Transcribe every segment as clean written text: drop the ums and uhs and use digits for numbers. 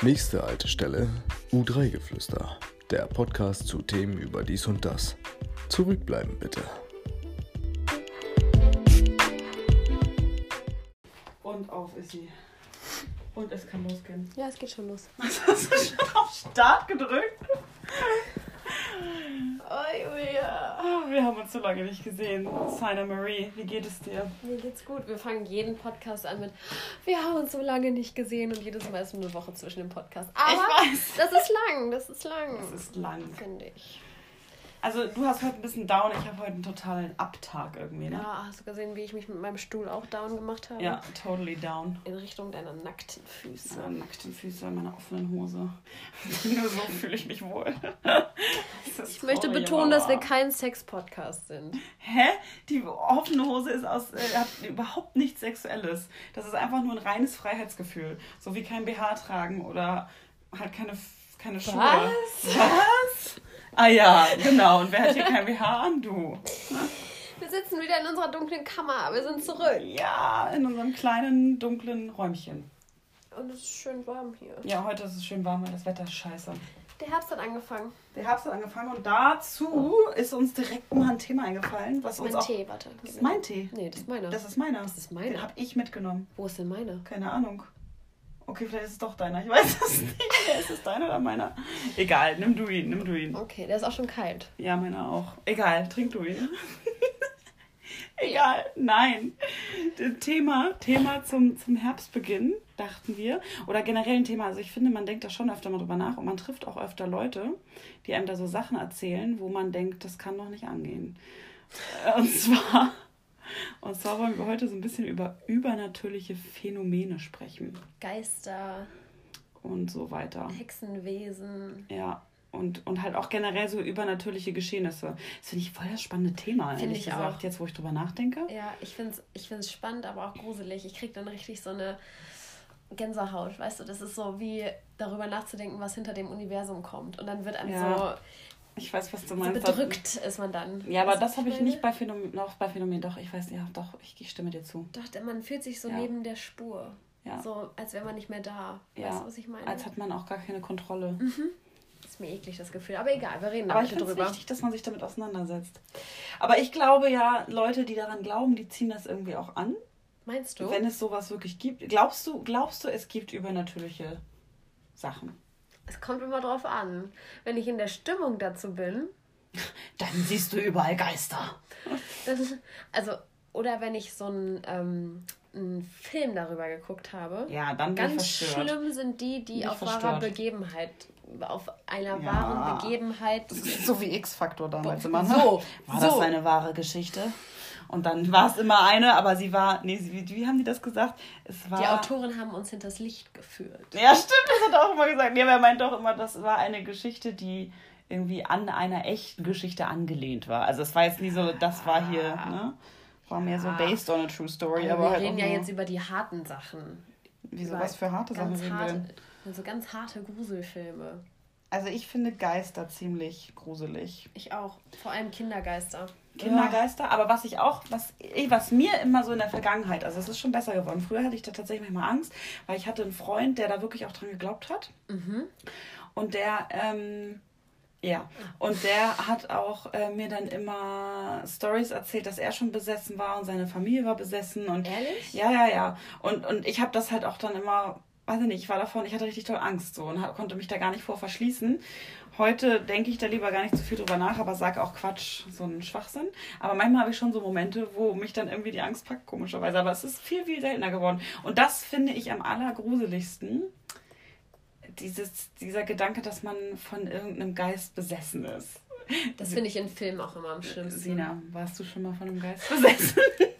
Nächste Haltestelle, U3-Geflüster. Der Podcast zu Themen über dies und das. Zurückbleiben bitte. Und auf ist sie. Und es kann losgehen. Ja, es geht schon los. Was hast du schon auf Start gedrückt? Oh, Julia. Wir haben uns so lange nicht gesehen. Sina Marie, wie geht es dir? Mir geht's gut. Wir fangen jeden Podcast an mit wir haben uns so lange nicht gesehen und jedes Mal ist eine Woche zwischen dem Podcast. Aber ich weiß. Das ist lang. Das ist lang. Finde ich. Also du hast heute ein bisschen down, ich habe heute einen totalen Abtag irgendwie, ne? Ja, hast du gesehen, wie ich mich mit meinem Stuhl auch down gemacht habe? Ja, totally down. In Richtung deiner nackten Füße. Ja, nackten Füße in meiner offenen Hose. Nur so fühle ich mich wohl. Ich möchte betonen, dass wir kein Sex-Podcast sind. Hä? Die offene Hose ist hat überhaupt nichts Sexuelles. Das ist einfach nur ein reines Freiheitsgefühl. So wie kein BH tragen oder halt keine Schuhe. Was? Ah ja, genau. Und wer hat hier kein BH an? Du. Wir sitzen wieder in unserer dunklen Kammer. Wir sind zurück. Ja, in unserem kleinen, dunklen Räumchen. Und es ist schön warm hier. Ja, heute ist es schön warm, weil das Wetter ist scheiße. Der Herbst hat angefangen. Und dazu ist uns direkt mal ein Thema eingefallen. Was uns mein auch... Tee, warte. Das ist mein Tee? Nee, das ist meiner. Das ist meiner. Das ist meiner. Den habe ich mitgenommen. Wo ist denn meiner? Keine Ahnung. Okay, vielleicht ist es doch deiner. Ich weiß es nicht. Ist es deiner oder meiner? Egal, nimm du ihn. Okay, der ist auch schon kalt. Ja, meiner auch. Egal, trink du ihn. Egal, nein. Thema zum Herbstbeginn, dachten wir. Oder generell ein Thema. Also ich finde, man denkt da schon öfter mal drüber nach. Und man trifft auch öfter Leute, die einem da so Sachen erzählen, wo man denkt, das kann doch nicht angehen. Und zwar wollen wir heute so ein bisschen über übernatürliche Phänomene sprechen. Geister. Und so weiter. Hexenwesen. Ja, und halt auch generell so übernatürliche Geschehnisse. Das finde ich voll das spannende Thema, ehrlich gesagt, jetzt wo ich drüber nachdenke. Ja, ich find's spannend, aber auch gruselig. Ich kriege dann richtig so eine Gänsehaut, weißt du? Das ist so wie darüber nachzudenken, was hinter dem Universum kommt. Und dann wird einem so... Ich weiß, was du so meinst. bedrückt ist man dann. Ja, aber das habe ich nicht bei Phänomen. Doch, ich weiß, ja, doch, ich stimme dir zu. Doch, man fühlt sich so neben der Spur. Ja. So, als wäre man nicht mehr da. Ja. Weißt du, was ich meine? Als hat man auch gar keine Kontrolle. Mhm. Ist mir eklig, das Gefühl. Aber egal, wir reden aber da drüber. Aber ich finde es wichtig, dass man sich damit auseinandersetzt. Aber ich glaube ja, Leute, die daran glauben, die ziehen das irgendwie auch an. Meinst du? Wenn es sowas wirklich gibt. Glaubst du, es gibt übernatürliche Sachen? Es kommt immer drauf an. Wenn ich in der Stimmung dazu bin... Dann siehst du überall Geister. Oder wenn ich so einen Film darüber geguckt habe. Ja, dann bin ich ganz verstört. Schlimm sind die auf wahrer Begebenheit... Auf einer wahren Begebenheit... Das ist so wie X-Faktor damals immer. War das eine wahre Geschichte? Und dann war es immer eine, aber sie war... Nee, wie haben die das gesagt? Die Autoren haben uns hinters Licht geführt. Ja, stimmt, das hat er auch immer gesagt. Ja, aber er meint doch immer, das war eine Geschichte, die irgendwie an einer echten Geschichte angelehnt war. Also es war jetzt nie so, das war hier, ne? War mehr so based on a true story. Aber wir halt reden ja jetzt über die harten Sachen. Wieso, was für harte Sachen reden wir denn? Also ganz harte Gruselfilme. Also ich finde Geister ziemlich gruselig. Ich auch. Vor allem Kindergeister. Kindergeister, aber was mir immer so in der Vergangenheit, also es ist schon besser geworden. Früher hatte ich da tatsächlich manchmal Angst, weil ich hatte einen Freund, der da wirklich auch dran geglaubt hat. Mhm. Und der hat auch mir dann immer Storys erzählt, dass er schon besessen war und seine Familie war besessen. Und ehrlich? Ja. Und ich habe das halt auch dann immer, weiß ich nicht, ich hatte richtig toll Angst so und konnte mich da gar nicht vor verschließen. Heute denke ich da lieber gar nicht zu viel drüber nach, aber sage auch Quatsch, so einen Schwachsinn. Aber manchmal habe ich schon so Momente, wo mich dann irgendwie die Angst packt, komischerweise. Aber es ist viel, viel seltener geworden. Und das finde ich am allergruseligsten. Dieser Gedanke, dass man von irgendeinem Geist besessen ist. Das finde ich in Filmen auch immer am schlimmsten. Sina, warst du schon mal von einem Geist besessen?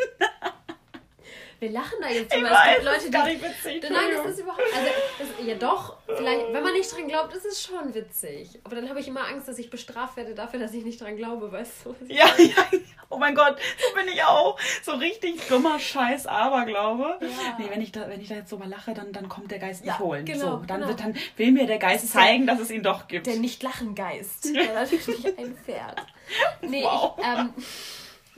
Wir lachen da jetzt drüber. Es gibt Leute, ist gar nicht witzig. Nein, das ist überhaupt... ja doch, vielleicht, wenn man nicht dran glaubt, ist es schon witzig. Aber dann habe ich immer Angst, dass ich bestraft werde dafür, dass ich nicht dran glaube, weißt du? Ja. Oh mein Gott, so bin ich auch. So richtig dummer Scheiß Aberglaube. Ja. Nee, wenn ich da jetzt so mal lache, dann kommt der Geist mich holen. Genau, so, dann will mir der Geist zeigen, dass es ihn doch gibt. Der Nicht-Lachen-Geist, der natürlich einfährt. Nee, wow.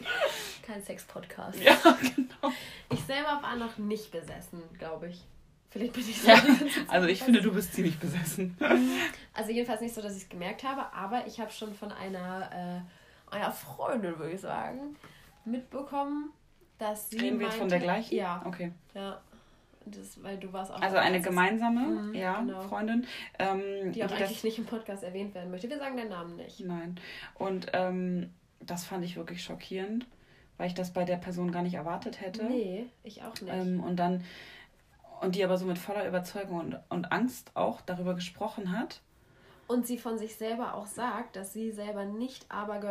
Kein Sex-Podcast. Ja, genau. Ich selber war noch nicht besessen, glaube ich. Vielleicht bin ich so. Ja, also ich finde, du bist ziemlich besessen. Also jedenfalls nicht so, dass ich es gemerkt habe, aber ich habe schon von einer Freundin, würde ich sagen, mitbekommen, dass sie Reden wir jetzt von der gleichen? Ja. Okay. Ja. Weil du warst auch... Also eine gemeinsame genau. Freundin. Die auch eigentlich nicht im Podcast erwähnt werden möchte. Wir sagen den Namen nicht. Nein. Und das fand ich wirklich schockierend, weil ich das bei der Person gar nicht erwartet hätte. Nee, ich auch nicht. Und die aber so mit voller Überzeugung und Angst auch darüber gesprochen hat. Und sie von sich selber auch sagt, dass sie selber nicht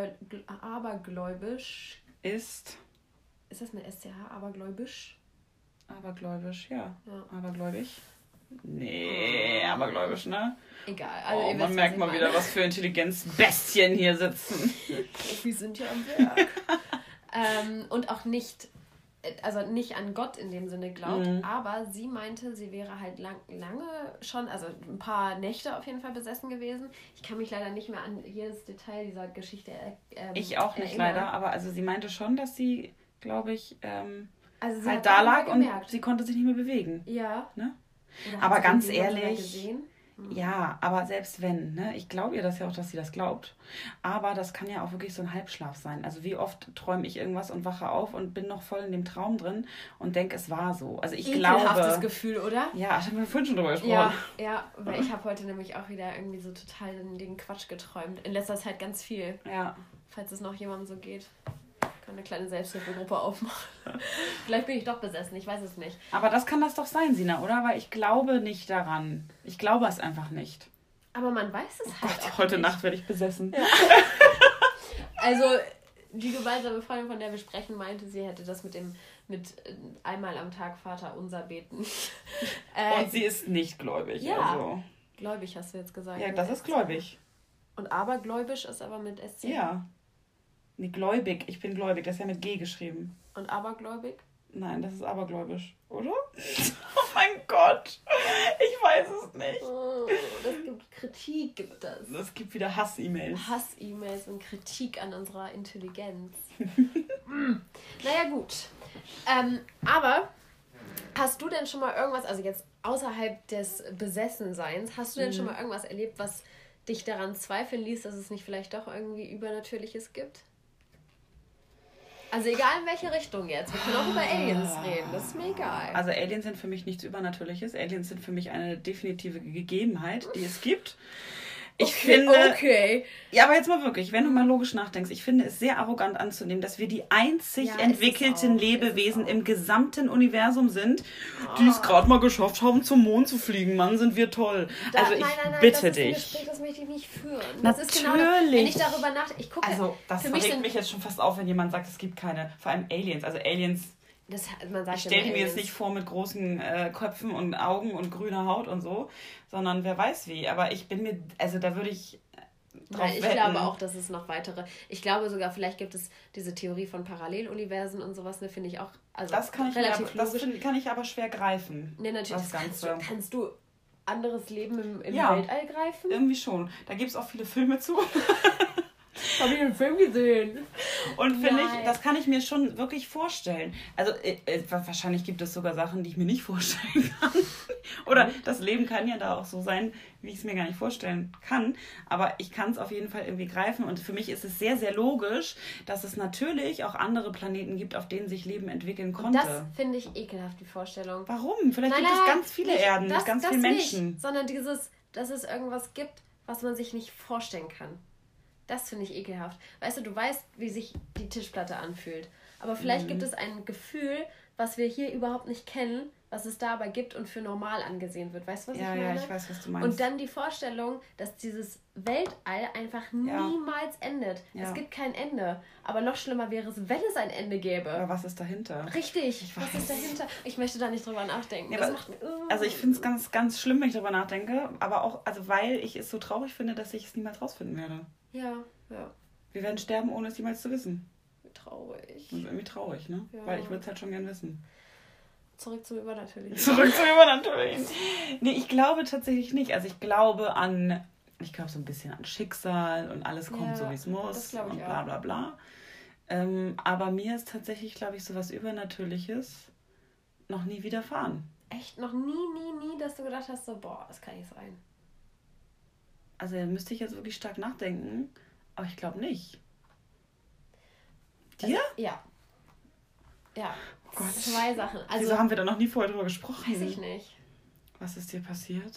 abergläubisch ist. Ist das mit SCH? Abergläubisch? Abergläubisch, ja. Abergläubig. Nee, abergläubisch, ne? Egal. Also man merkt mal wieder, was für Intelligenzbestien hier sitzen. Wir sind ja am Werk. Und auch nicht an Gott in dem Sinne glaubt, aber sie meinte, sie wäre halt lange schon, also ein paar Nächte auf jeden Fall besessen gewesen. Ich kann mich leider nicht mehr an jedes Detail dieser Geschichte ich auch nicht erinnern. Leider, aber also sie meinte schon, dass sie, glaube ich, also sie halt da lag und sie konnte sich nicht mehr bewegen. Ja. Ne? Aber ganz ehrlich, ja, aber selbst wenn, ne, ich glaube ihr das ja auch, dass sie das glaubt, aber das kann ja auch wirklich so ein Halbschlaf sein. Also wie oft träume ich irgendwas und wache auf und bin noch voll in dem Traum drin und denke, es war so. Also ich glaube... Gefühl, oder? Ja, ich habe mir vorhin schon drüber gesprochen. Ja, weil ich habe heute nämlich auch wieder irgendwie so total den Quatsch geträumt. In letzter Zeit ganz viel. Ja. Falls es noch jemandem so geht. Eine kleine Selbsthilfegruppe aufmachen. Vielleicht bin ich doch besessen, ich weiß es nicht. Aber das kann das doch sein, Sina, oder? Weil ich glaube nicht daran. Ich glaube es einfach nicht. Aber man weiß es halt Gott, auch heute nicht. Nacht werde ich besessen. Ja. Also, die gemeinsame Freundin, von der wir sprechen, meinte, sie hätte das mit einmal am Tag Vater unser beten. Und sie ist nicht gläubig. Ja, also. Gläubig hast du jetzt gesagt. Ja, das ist gläubig. Und abergläubisch ist aber mit SC. Ja. Nee, gläubig. Ich bin gläubig. Das ist ja mit G geschrieben. Und abergläubig? Nein, das ist abergläubisch. Oder? Oh mein Gott. Ich weiß es nicht. Oh, das gibt Kritik, gibt das. Es gibt wieder Hass-E-Mails. Hass-E-Mails und Kritik an unserer Intelligenz. Naja, gut. Aber hast du denn schon mal irgendwas, also jetzt außerhalb des Besessenseins, hast du denn schon mal irgendwas erlebt, was dich daran zweifeln ließ, dass es nicht vielleicht doch irgendwie Übernatürliches gibt? Also egal in welche Richtung jetzt. Wir können auch über Aliens reden. Das ist mir egal. Also Aliens sind für mich nichts Übernatürliches. Aliens sind für mich eine definitive Gegebenheit, die es gibt. Ich finde... Okay. Ja, aber jetzt mal wirklich, wenn du mal logisch nachdenkst, ich finde es sehr arrogant anzunehmen, dass wir die einzig entwickelten Lebewesen im gesamten Universum sind, die es gerade mal geschafft haben, zum Mond zu fliegen. Mann, sind wir toll. Also ich bitte dich. Das ist ein Gespräch, das möchte ich nicht führen. Das ist genau das, wenn ich darüber nachdenke. Ich gucke. Also das regt mich jetzt schon fast auf, wenn jemand sagt, es gibt keine. Vor allem Aliens. Also Aliens... ich stelle mir jetzt nicht vor mit großen Köpfen und Augen und grüner Haut und so, sondern wer weiß wie. Aber ich bin mir, also da würde ich drauf wetten. Ich glaube auch, dass es noch weitere, ich glaube sogar, vielleicht gibt es diese Theorie von Paralleluniversen und sowas, ne, finde ich auch, also das kann ich relativ logisch. Das kann ich aber schwer greifen. Ne, natürlich, das kannst du anderes Leben im Weltall greifen? Irgendwie schon. Da gibt es auch viele Filme zu. Habe ich einen Film gesehen. Und finde ich, das kann ich mir schon wirklich vorstellen. Also wahrscheinlich gibt es sogar Sachen, die ich mir nicht vorstellen kann. Oder das Leben kann ja da auch so sein, wie ich es mir gar nicht vorstellen kann. Aber ich kann es auf jeden Fall irgendwie greifen. Und für mich ist es sehr, sehr logisch, dass es natürlich auch andere Planeten gibt, auf denen sich Leben entwickeln konnte. Und das finde ich ekelhaft, die Vorstellung. Warum? Vielleicht gibt es ganz viele Erden mit ganz vielen Menschen. Nicht, sondern dass es irgendwas gibt, was man sich nicht vorstellen kann. Das finde ich ekelhaft. Weißt du, du weißt, wie sich die Tischplatte anfühlt. Aber vielleicht gibt es ein Gefühl, was wir hier überhaupt nicht kennen, was es da aber gibt und für normal angesehen wird. Weißt du, was ich meine? Ja, ich weiß, was du meinst. Und dann die Vorstellung, dass dieses Weltall einfach niemals endet. Ja. Es gibt kein Ende. Aber noch schlimmer wäre es, wenn es ein Ende gäbe. Aber was ist dahinter? Richtig, was ist dahinter? Ich möchte da nicht drüber nachdenken. Ja, also ich finde es ganz, ganz schlimm, wenn ich drüber nachdenke. Aber auch, also weil ich es so traurig finde, dass ich es niemals rausfinden werde. Ja. Wir werden sterben, ohne es jemals zu wissen. Traurig. Das ist irgendwie traurig, ne? Ja. Weil ich würde es halt schon gern wissen. Zurück zum Übernatürlichen. Nee, ich glaube tatsächlich nicht. Also ich glaube so ein bisschen an Schicksal und alles kommt so, wie es muss und bla bla bla. Aber mir ist tatsächlich, glaube ich, so was Übernatürliches noch nie widerfahren. echt noch nie, dass du gedacht hast, so, boah, das kann nicht sein. Also da müsste ich jetzt wirklich stark nachdenken, aber ich glaube nicht. Dir? Also, ja. Ja, oh Gott. 2 Sachen. Also, Wieso haben wir da noch nie vorher drüber gesprochen? weiß ich nicht. Was ist dir passiert?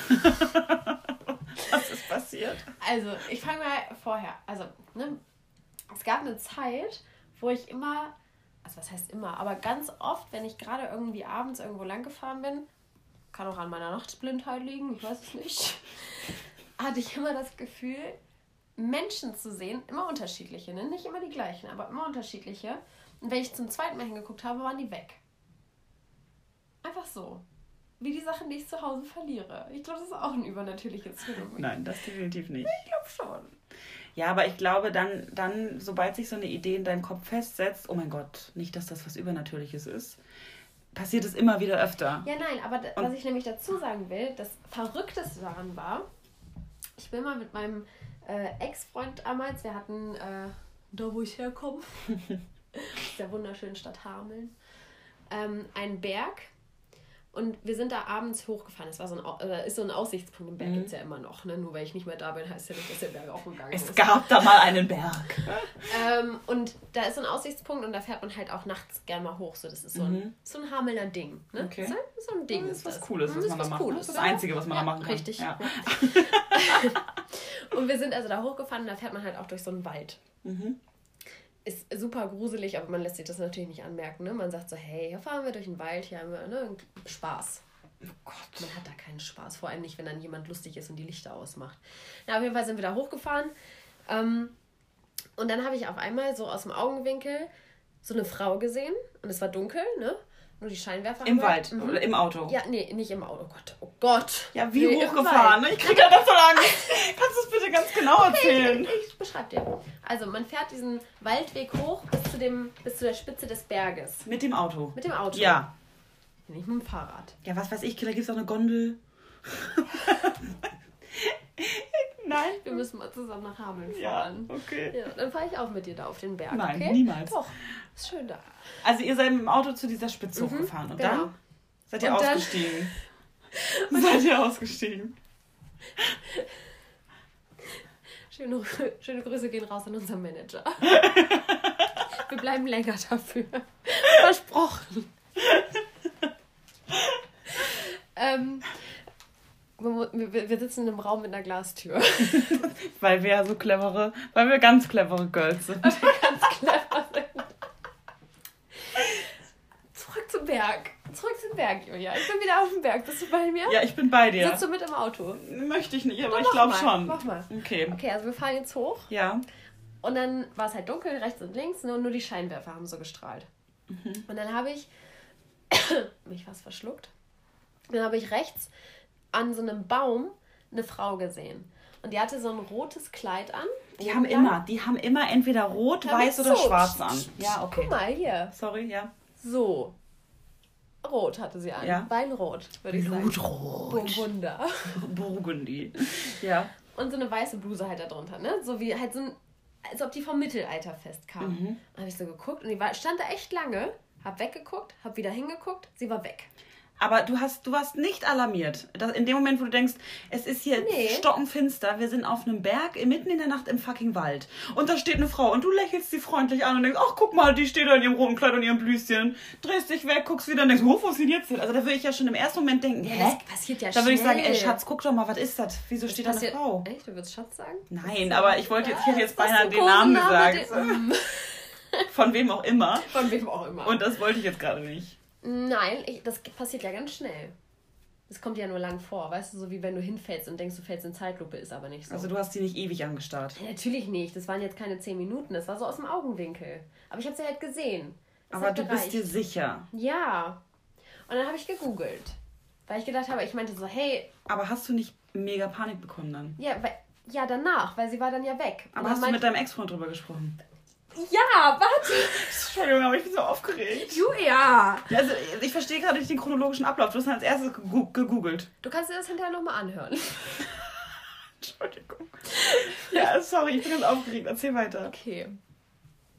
Was ist passiert? Also, ich fange mal vorher. Also, ne, es gab eine Zeit, wo ich immer, also was heißt immer, aber ganz oft, wenn ich gerade irgendwie abends irgendwo lang gefahren bin, kann auch an meiner Nachtblindheit liegen, ich weiß es nicht, hatte ich immer das Gefühl, Menschen zu sehen, immer unterschiedliche, ne? Nicht immer die gleichen, aber immer unterschiedliche. Und wenn ich zum zweiten Mal hingeguckt habe, waren die weg. Einfach so. Wie die Sachen, die ich zu Hause verliere. Ich glaube, das ist auch ein übernatürliches Phänomen. Nein, das definitiv nicht. Ich glaube schon. Ja, aber ich glaube, dann, sobald sich so eine Idee in deinem Kopf festsetzt, oh mein Gott, nicht, dass das was Übernatürliches ist, passiert es immer wieder öfter. Ja, nein, aber was ich nämlich dazu sagen will, das Verrückteste daran war, ich bin mal mit meinem Ex-Freund damals, wir hatten, da wo ich herkomme, der wunderschönen Stadt Hameln, einen Berg. Und wir sind da abends hochgefahren. Es war ist so ein Aussichtspunkt. Im Berg gibt es ja immer noch. Ne? Nur weil ich nicht mehr da bin, heißt ja nicht, dass der Berg auch gegangen ist. Es gab da mal einen Berg. Und da ist so ein Aussichtspunkt und da fährt man halt auch nachts gerne mal hoch. So, das ist so ein Hamelner Ding. Ne? Okay. So ein Ding das ist was das. Cooles, was man da macht. Cooles, das ist das Einzige, was man da machen kann. Richtig. Ja. Und wir sind also da hochgefahren und da fährt man halt auch durch so einen Wald. Mhm. Ist super gruselig, aber man lässt sich das natürlich nicht anmerken. Ne? Man sagt so, hey, hier fahren wir durch den Wald, hier haben wir Spaß. Oh Gott. Man hat da keinen Spaß, vor allem nicht, wenn dann jemand lustig ist und die Lichter ausmacht. Na, auf jeden Fall sind wir da hochgefahren. Und dann habe ich auf einmal so aus dem Augenwinkel so eine Frau gesehen. Und es war dunkel, ne? Nur die Scheinwerfer. Im Wald oder im Auto? Ja, nee, nicht im Auto. Oh Gott. Ja, wie hochgefahren? Ich kriege ja das so lange. Kannst du es bitte ganz genau erzählen? Ich beschreibe dir. Also, man fährt diesen Waldweg hoch bis zu der Spitze des Berges. Mit dem Auto? Mit dem Auto. Ja. Nicht mit dem Fahrrad. Ja, was weiß ich, da gibt es auch eine Gondel. Nein. Wir müssen mal zusammen nach Hameln Ja, fahren. okay. Ja, dann fahre ich auch mit dir da auf den Berg. Nein, okay? niemals. Doch, ist schön da. Also ihr seid mit dem Auto zu dieser Spitze hochgefahren und genau. dann seid ihr Und dann- ausgestiegen. Seid ihr ausgestiegen? Schöne Grüße gehen raus an unseren Manager. Wir bleiben länger dafür. Versprochen. Wir sitzen in einem Raum mit einer Glastür. Weil wir ganz clevere Girls sind. Ganz clever sind. Zurück zum Berg, Julia. Ich bin wieder auf dem Berg. Bist du bei mir? Ja, ich bin bei dir. Sitzt du mit im Auto? Möchte ich nicht, aber Doch, ich glaube mach schon. Mach mal. Okay. Okay, also wir fahren jetzt hoch. Ja. Und dann war es halt dunkel, rechts und links, nur die Scheinwerfer haben so gestrahlt. Und dann habe ich mich fast verschluckt. Dann habe ich rechts an so einem Baum eine Frau gesehen. Und die hatte so ein rotes Kleid an. Die haben immer entweder rot, weiß oder schwarz an. Ja, okay. Guck mal hier. Sorry, ja. So. Rot hatte sie an. Ja. Weinrot, würde ich sagen. Blutrot. Burgunder. Burgundy. Ja. Und so eine weiße Bluse halt da drunter, ne? So wie halt so ein, als ob die vom Mittelalter festkam. Dann habe ich so geguckt und die stand da echt lange, hab weggeguckt, hab wieder hingeguckt, sie war weg. Aber du warst nicht alarmiert. In dem Moment, wo du denkst, es ist hier stockenfinster, wir sind auf einem Berg, mitten in der Nacht im fucking Wald. Und da steht eine Frau und du lächelst sie freundlich an und denkst, ach guck mal, die steht da in ihrem roten Kleid und ihrem Blüschen. Drehst dich weg, guckst wieder und denkst, wo ist sie jetzt hin? Also da würde ich ja schon im ersten Moment denken, hä? Das passiert ja Da würde ich sagen, schnell. ey Schatz, guck doch mal, was ist das? Wieso steht da eine Frau? Echt? Du würdest Schatz sagen? Nein, aber ich hätte jetzt Das ist beinahe so den Namen Kosename, gesagt. Von wem auch immer. Von wem auch immer. Und das wollte ich jetzt gerade nicht. Nein, das passiert ja ganz schnell. Das kommt ja nur lang vor, weißt du, so wie wenn du hinfällst und denkst, du fällst in Zeitlupe, ist aber nicht so. Also du hast sie nicht ewig angestarrt. Natürlich nicht, das waren jetzt keine 10 Minuten, das war so aus dem Augenwinkel. Aber ich habe sie halt gesehen. Das Aber hat du gereicht. bist dir sicher. Ja. Und dann habe ich gegoogelt. Weil ich gedacht habe, ich meinte so, hey... Aber hast du nicht mega Panik bekommen dann? Ja, danach, weil sie war dann ja weg. Aber hast du mit deinem Ex-Freund drüber gesprochen? Ja, warte. Entschuldigung, aber ich bin so aufgeregt. Julia. Ja, also ich verstehe gerade nicht den chronologischen Ablauf. Du hast dann als erstes gegoogelt. Du kannst dir das hinterher nochmal anhören. Entschuldigung. Ja, sorry, ich bin ganz aufgeregt. Erzähl weiter. Okay.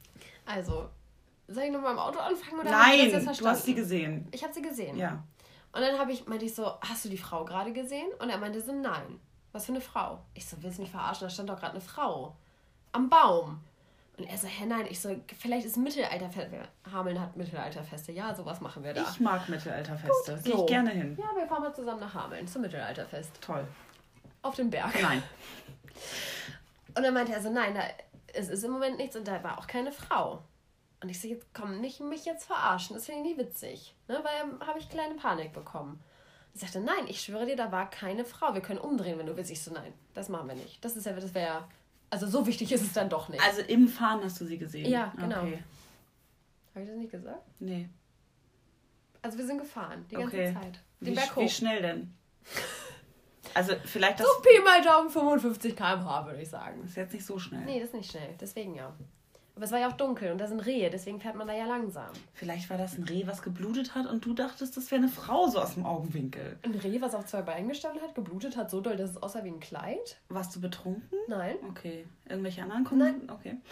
Also, soll ich nochmal im Auto anfangen? Oder Nein, hast du das jetzt du verstanden? hast sie gesehen. Ich habe sie gesehen. Ja. Und dann meinte ich so, hast du die Frau gerade gesehen? Und er meinte so, nein. Was für eine Frau? Ich so, willst du mich verarschen? Da stand doch gerade eine Frau. Am Baum. Und er so, nein. Ich so, vielleicht ist Mittelalterfest. Hameln hat Mittelalterfeste. Ja, sowas machen wir da. Ich mag Mittelalterfeste. Gehe ich gerne hin. Ja, wir fahren mal zusammen nach Hameln zum Mittelalterfest. Toll. Auf dem Berg. Nein. Und dann meinte er so, nein, es ist im Moment nichts und da war auch keine Frau. Und ich so, jetzt komm, nicht mich jetzt verarschen, das finde ich nie witzig. Ne? Weil habe ich kleine Panik bekommen. Ich sagte, nein, ich schwöre dir, da war keine Frau. Wir können umdrehen, wenn du willst. Ich so, nein, das machen wir nicht. Das wäre, also so wichtig ist es dann doch nicht. Also im Fahren hast du sie gesehen? Ja, genau. Okay. Habe ich das nicht gesagt? Nee. Also wir sind gefahren, die ganze Zeit. Den Berg hoch. Wie schnell denn? Also vielleicht das... So Pi mal Daumen 55 km/h, würde ich sagen. Das ist jetzt nicht so schnell. Nee, das ist nicht schnell. Deswegen ja. Aber es war ja auch dunkel und da sind Rehe, deswegen fährt man da ja langsam. Vielleicht war das ein Reh, was geblutet hat und du dachtest, das wäre eine Frau so aus dem Augenwinkel. Ein Reh, was auf 2 Beinen gestanden hat, geblutet hat, so doll, dass es aussah wie ein Kleid? Warst du betrunken? Nein. Okay. Irgendwelche anderen Kunden? Nein. Okay.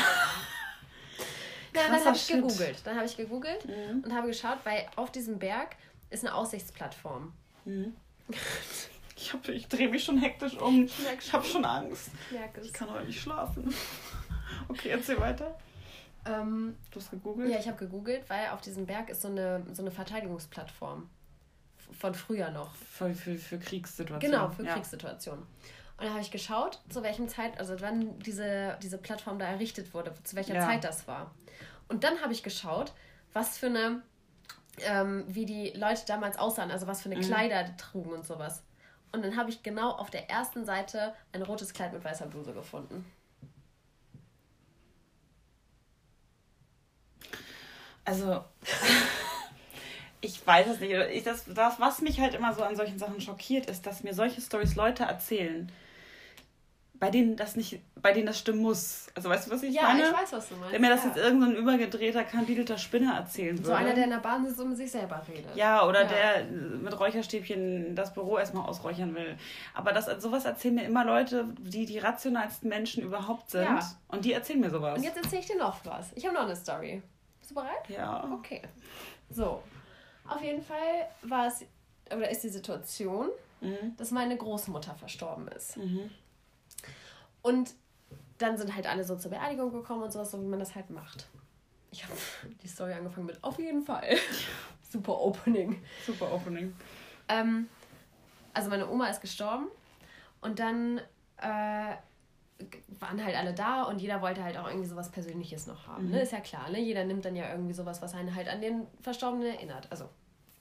Ja, dann habe ich Shit. gegoogelt. Und habe geschaut, weil auf diesem Berg ist eine Aussichtsplattform. Mhm. Ich drehe mich schon hektisch um. Ich habe schon Angst. Ich kann heute nicht schlafen. Okay, erzähl weiter. Du hast gegoogelt? Ja, ich habe gegoogelt, weil auf diesem Berg ist so eine Verteidigungsplattform. Von früher noch. Für Kriegssituationen. Genau, für Kriegssituationen. Und da habe ich geschaut, zu welchem wann diese Plattform da errichtet wurde, zu welcher Zeit das war. Und dann habe ich geschaut, was für eine, wie die Leute damals aussahen, also was für eine Kleider die trugen und sowas. Und dann habe ich genau auf der ersten Seite ein rotes Kleid mit weißer Bluse gefunden. Also, ich weiß es nicht. Was mich halt immer so an solchen Sachen schockiert, ist, dass mir solche Storys Leute erzählen, bei denen das stimmen muss. Also weißt du, was ich meine? Ja, ich weiß, was du meinst. Wenn mir das jetzt irgendein übergedrehter, kandidelter Spinner erzählen würde. So einer, der in der Bahn sitzt und mit sich selber redet. Ja, oder der mit Räucherstäbchen das Büro erstmal ausräuchern will. Aber sowas erzählen mir immer Leute, die rationalsten Menschen überhaupt sind. Ja. Und die erzählen mir sowas. Und jetzt erzähle ich dir noch was. Ich habe noch eine Story. Bist du bereit? Ja. Okay. So. Auf jeden Fall ist die Situation, dass meine Großmutter verstorben ist. Mhm. Und dann sind halt alle so zur Beerdigung gekommen und sowas, so wie man das halt macht. Ich habe die Story angefangen mit auf jeden Fall. Super Opening. Also meine Oma ist gestorben und dann waren halt alle da und jeder wollte halt auch irgendwie sowas Persönliches noch haben. Ne? Ist ja klar, ne? Jeder nimmt dann ja irgendwie sowas, was einen halt an den Verstorbenen erinnert. Also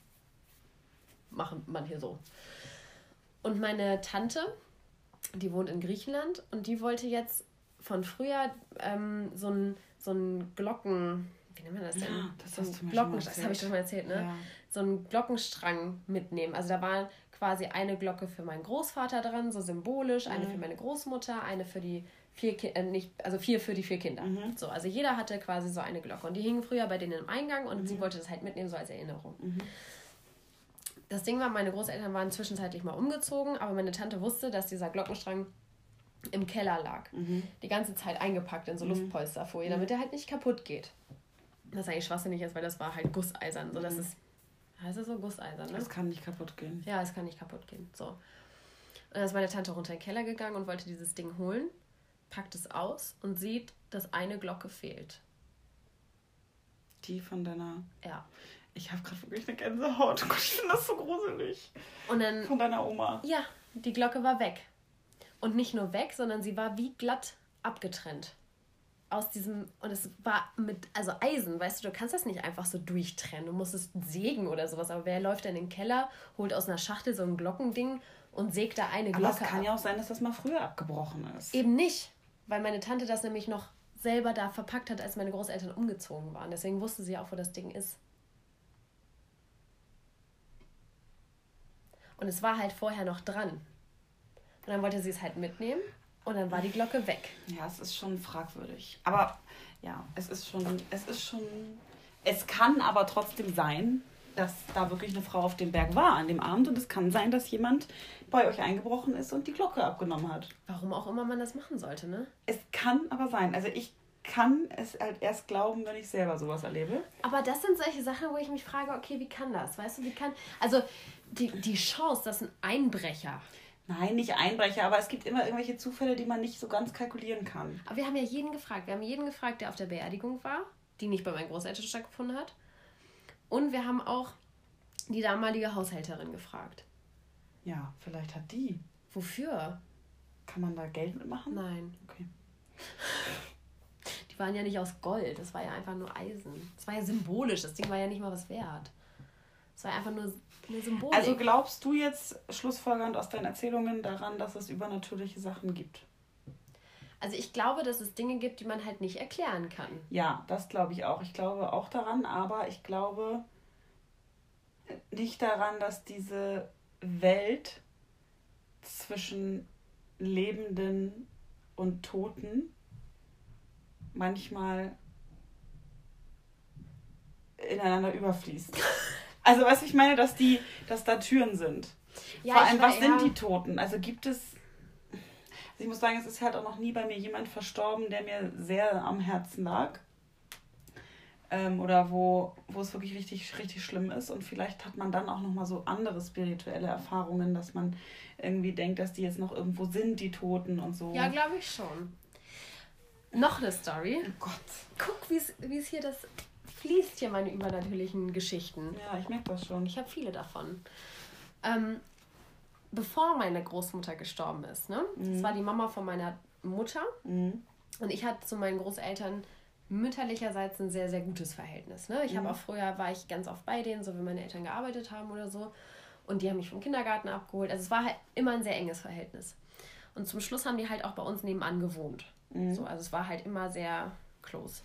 macht man hier so. Und meine Tante, die wohnt in Griechenland und die wollte jetzt von früher so ein Glocken... Wie nennt man das denn? Ja, das habe ich schon mal erzählt, ne? Ja. So einen Glockenstrang mitnehmen. Also da war quasi eine Glocke für meinen Großvater dran, so symbolisch, eine für meine Großmutter, eine für die 4 für die 4 Kinder. So, also jeder hatte quasi so eine Glocke und die hingen früher bei denen im Eingang und sie wollte das halt mitnehmen, so als Erinnerung. Das Ding war, meine Großeltern waren zwischenzeitlich mal umgezogen, aber meine Tante wusste, dass dieser Glockenstrang im Keller lag. Die ganze Zeit eingepackt in so Luftpolsterfolie, damit der halt nicht kaputt geht. Was eigentlich schwachsinnig ist, weil das war halt gusseisern. So, das ist, heißt das so? Gusseisern, ne? Das kann nicht kaputt gehen. Ja, es kann nicht kaputt gehen. So. Und dann ist meine Tante runter in den Keller gegangen und wollte dieses Ding holen, packt es aus und sieht, dass eine Glocke fehlt. Die von deiner... Ja. Ich habe gerade wirklich eine Gänsehaut. Oh Gott, ich finde das so gruselig. Und dann... Von deiner Oma. Ja, die Glocke war weg. Und nicht nur weg, sondern sie war wie glatt abgetrennt. Aus diesem... Und es war mit... Also Eisen, weißt du kannst das nicht einfach so durchtrennen. Du musst es sägen oder sowas. Aber wer läuft dann in den Keller, holt aus einer Schachtel so ein Glockending und sägt da eine Glocke ab? Aber es kann ja auch sein, dass das mal früher abgebrochen ist. Eben nicht. Weil meine Tante das nämlich noch selber da verpackt hat, als meine Großeltern umgezogen waren. Deswegen wusste sie auch, wo das Ding ist. Und es war halt vorher noch dran. Und dann wollte sie es halt mitnehmen und dann war die Glocke weg. Ja, es ist schon fragwürdig. Aber ja, es kann aber trotzdem sein, dass da wirklich eine Frau auf dem Berg war an dem Abend und es kann sein, dass jemand bei euch eingebrochen ist und die Glocke abgenommen hat. Warum auch immer man das machen sollte, ne? Es kann aber sein. Also ich kann es halt erst glauben, wenn ich selber sowas erlebe. Aber das sind solche Sachen, wo ich mich frage, okay, wie kann das? Weißt du, also die Chance, dass ein Einbrecher... Nein, nicht Einbrecher, aber es gibt immer irgendwelche Zufälle, die man nicht so ganz kalkulieren kann. Aber wir haben ja jeden gefragt. Wir haben jeden gefragt, der auf der Beerdigung war, die nicht bei meinen Großeltern stattgefunden hat. Und wir haben auch die damalige Haushälterin gefragt. Ja, vielleicht hat die. Wofür? Kann man da Geld mitmachen? Nein. Okay. Die waren ja nicht aus Gold, das war ja einfach nur Eisen. Das war ja symbolisch, das Ding war ja nicht mal was wert. Es war einfach nur eine Symbolik. Also glaubst du jetzt schlussfolgernd aus deinen Erzählungen daran, dass es übernatürliche Sachen gibt? Also ich glaube, dass es Dinge gibt, die man halt nicht erklären kann. Ja, das glaube ich auch. Ich glaube auch daran, aber ich glaube nicht daran, dass diese Welt zwischen Lebenden und Toten manchmal ineinander überfließt. Also, weißt du, ich meine, dass da Türen sind. Ja, vor allem, was sind die Toten? Also gibt es... Also ich muss sagen, es ist halt auch noch nie bei mir jemand verstorben, der mir sehr am Herzen lag. Oder wo es wirklich richtig, richtig schlimm ist. Und vielleicht hat man dann auch nochmal so andere spirituelle Erfahrungen, dass man irgendwie denkt, dass die jetzt noch irgendwo sind, die Toten und so. Ja, glaube ich schon. Noch eine Story. Oh Gott. Guck, wie es hier das fließt, hier meine übernatürlichen Geschichten. Ja, ich merke das schon. Ich habe viele davon. Bevor meine Großmutter gestorben ist, ne? Das war die Mama von meiner Mutter. Und ich hatte zu meinen Großeltern mütterlicherseits ein sehr, sehr gutes Verhältnis. Ne? War ich ganz oft bei denen, so wie meine Eltern gearbeitet haben oder so. Und die haben mich vom Kindergarten abgeholt. Also es war halt immer ein sehr enges Verhältnis. Und zum Schluss haben die halt auch bei uns nebenan gewohnt. So, also es war halt immer sehr close.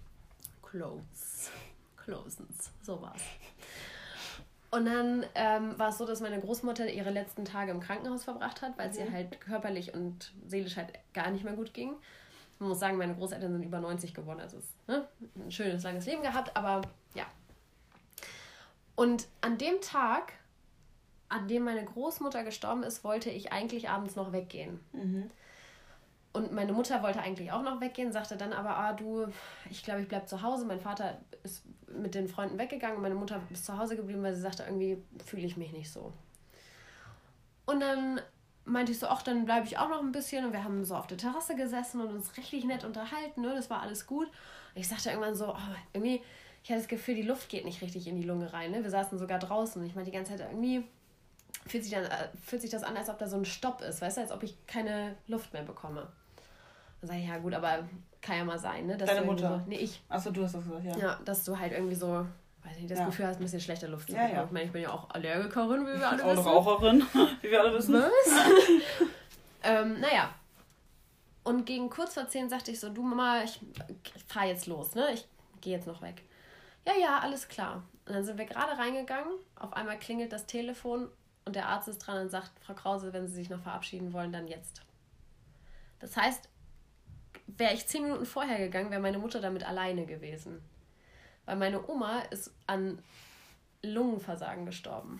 Closens, so war's. Und dann war es so, dass meine Großmutter ihre letzten Tage im Krankenhaus verbracht hat, weil es ihr halt körperlich und seelisch halt gar nicht mehr gut ging. Man muss sagen, meine Großeltern sind über 90 geworden, also ein schönes, langes Leben gehabt, aber ja. Und an dem Tag, an dem meine Großmutter gestorben ist, wollte ich eigentlich abends noch weggehen. Und meine Mutter wollte eigentlich auch noch weggehen, sagte dann aber, ich glaube, ich bleibe zu Hause. Mein Vater ist mit den Freunden weggegangen und meine Mutter ist zu Hause geblieben, weil sie sagte, irgendwie fühle ich mich nicht so. Und dann meinte ich so, ach, dann bleibe ich auch noch ein bisschen. Und wir haben so auf der Terrasse gesessen und uns richtig nett unterhalten. Ne? Das war alles gut. Und ich sagte irgendwann so, irgendwie, ich hatte das Gefühl, die Luft geht nicht richtig in die Lunge rein. Ne? Wir saßen sogar draußen und ich meinte die ganze Zeit, irgendwie fühlt sich das an, als ob da so ein Stopp ist. Weißt du, als ob ich keine Luft mehr bekomme. Dann sage ich, ja gut, aber kann ja mal sein, ne? Dass deine du Mutter? So, nee, ich. Achso, du hast das gesagt, ja. Ja, dass du halt irgendwie so, weiß nicht, das Gefühl hast, ein bisschen schlechte Luft zu bekommen. Ja. Ich meine, ich bin ja auch Allergikerin, wie wir alle auch wissen. Auch Raucherin, wie wir alle wissen. Was? Naja. Und gegen kurz vor 10 sagte ich so, du Mama, ich fahr jetzt los, ne? Ich gehe jetzt noch weg. Ja, alles klar. Und dann sind wir gerade reingegangen, auf einmal klingelt das Telefon und der Arzt ist dran und sagt, Frau Krause, wenn Sie sich noch verabschieden wollen, dann jetzt. Das heißt, wäre ich 10 Minuten vorher gegangen, wäre meine Mutter damit alleine gewesen. Weil meine Oma ist an Lungenversagen gestorben.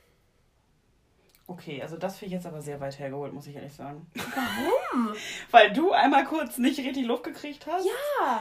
Okay, also das finde ich jetzt aber sehr weit hergeholt, muss ich ehrlich sagen. Warum? Weil du einmal kurz nicht richtig Luft gekriegt hast? Ja.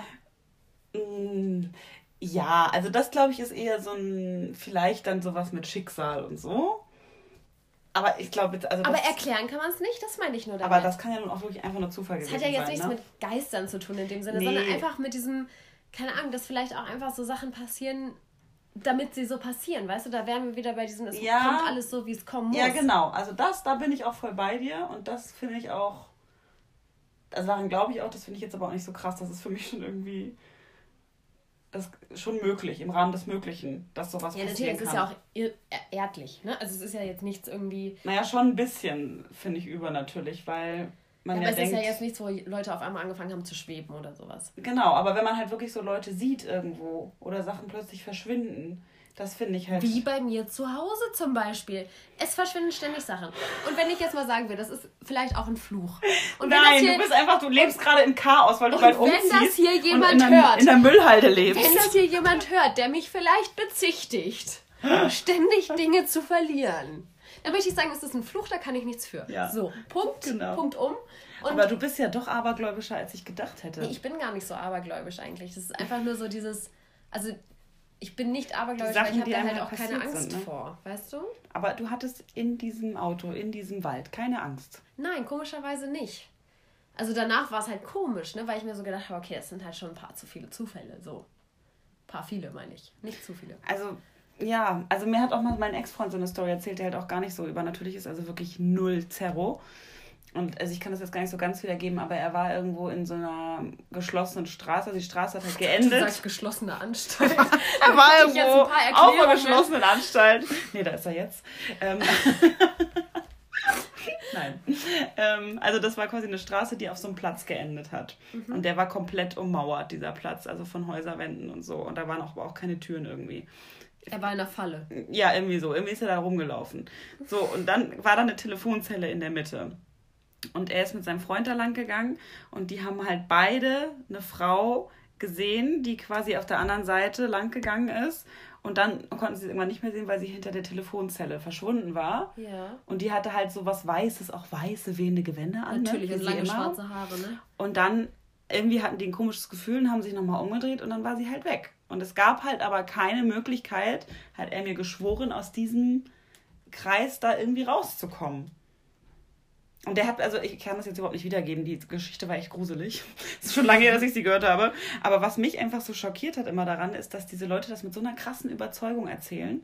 Ja, also das glaube ich ist eher so vielleicht dann sowas mit Schicksal und so. Aber ich glaube, also aber erklären kann man es nicht, das meine ich nur damit. Aber das kann ja nun auch wirklich einfach nur Zufall gewesen sein. Das hat ja jetzt nichts ne? mit Geistern zu tun in dem Sinne, sondern einfach mit diesem, keine Ahnung, dass vielleicht auch einfach so Sachen passieren, damit sie so passieren, weißt du? Da wären wir wieder bei diesem, es kommt alles so, wie es kommen muss. Ja, genau. Also da bin ich auch voll bei dir und das finde ich auch, also daran glaube ich auch, das finde ich jetzt aber auch nicht so krass, das ist für mich schon irgendwie... Das ist schon möglich, im Rahmen des Möglichen, dass sowas passieren kann. Ja, natürlich, es ist ja auch erdlich, ne? Also es ist ja jetzt nichts irgendwie... Naja, schon ein bisschen, finde ich, übernatürlich, weil man aber ja denkt... Aber es ist ja jetzt nichts, wo Leute auf einmal angefangen haben zu schweben oder sowas. Genau, aber wenn man halt wirklich so Leute sieht irgendwo oder Sachen plötzlich verschwinden, das finde ich halt... Wie bei mir zu Hause zum Beispiel. Es verschwinden ständig Sachen. Und wenn ich jetzt mal sagen will, das ist vielleicht auch ein Fluch. Und nein, du lebst gerade im Chaos, weil du bald umziehst wenn das hier jemand hört, in der Müllhalde lebst. Wenn das hier jemand hört, der mich vielleicht bezichtigt, ständig Dinge zu verlieren, Dann möchte ich sagen, es ist ein Fluch, da kann ich nichts für. Ja. So, Punkt, Genau. Punkt um. Und aber du bist ja doch abergläubischer, als ich gedacht hätte. nee, ich bin gar nicht so abergläubisch eigentlich. Das ist einfach nur so dieses, also ich bin nicht abergläubisch, Sachen, weil ich die habe da einem halt auch keine passiert Angst sind, ne? vor, weißt du? Aber du hattest in diesem Auto, in diesem Wald keine Angst. Nein, komischerweise nicht. Also danach war es halt komisch, ne, weil ich mir so gedacht habe, okay, das sind halt schon ein paar zu viele Zufälle, so. Ein paar viele, meine ich, nicht zu viele. Also, ja, also mir hat auch mal mein Ex-Freund so eine Story erzählt, der halt auch gar nicht so übernatürlich ist, also wirklich null Zerro. Und also ich kann das jetzt gar nicht so ganz wiedergeben, aber er war irgendwo in so einer geschlossenen Straße. Also die Straße hat halt geendet. Du sagst geschlossene Anstalt. Er war irgendwo auf einer geschlossenen Anstalt. Nee, da ist er jetzt. Nein. Also das war quasi eine Straße, die auf so einem Platz geendet hat. Und der war komplett ummauert, dieser Platz, also von Häuserwänden und so. Und da waren aber auch keine Türen irgendwie. Er war in der Falle. Ja, irgendwie so. Irgendwie ist er da rumgelaufen. So, und dann war da eine Telefonzelle in der Mitte. Und er ist mit seinem Freund da lang gegangen und die haben halt beide eine Frau gesehen, die quasi auf der anderen Seite lang gegangen ist. Und dann konnten sie sie irgendwann nicht mehr sehen, weil sie hinter der Telefonzelle verschwunden war. Ja. Und die hatte halt so was Weißes, auch weiße, wehende Gewänder an. Natürlich, ne? und lange schwarze Haare, ne? Und dann irgendwie hatten die ein komisches Gefühl und haben sich nochmal umgedreht und dann war sie halt weg. Und es gab halt aber keine Möglichkeit, hat er mir geschworen, aus diesem Kreis da irgendwie rauszukommen. Und der hat, also ich kann das jetzt überhaupt nicht wiedergeben, die Geschichte war echt gruselig. Es ist schon lange her, dass ich sie gehört habe. Aber was mich einfach so schockiert hat immer daran, ist, dass diese Leute das mit so einer krassen Überzeugung erzählen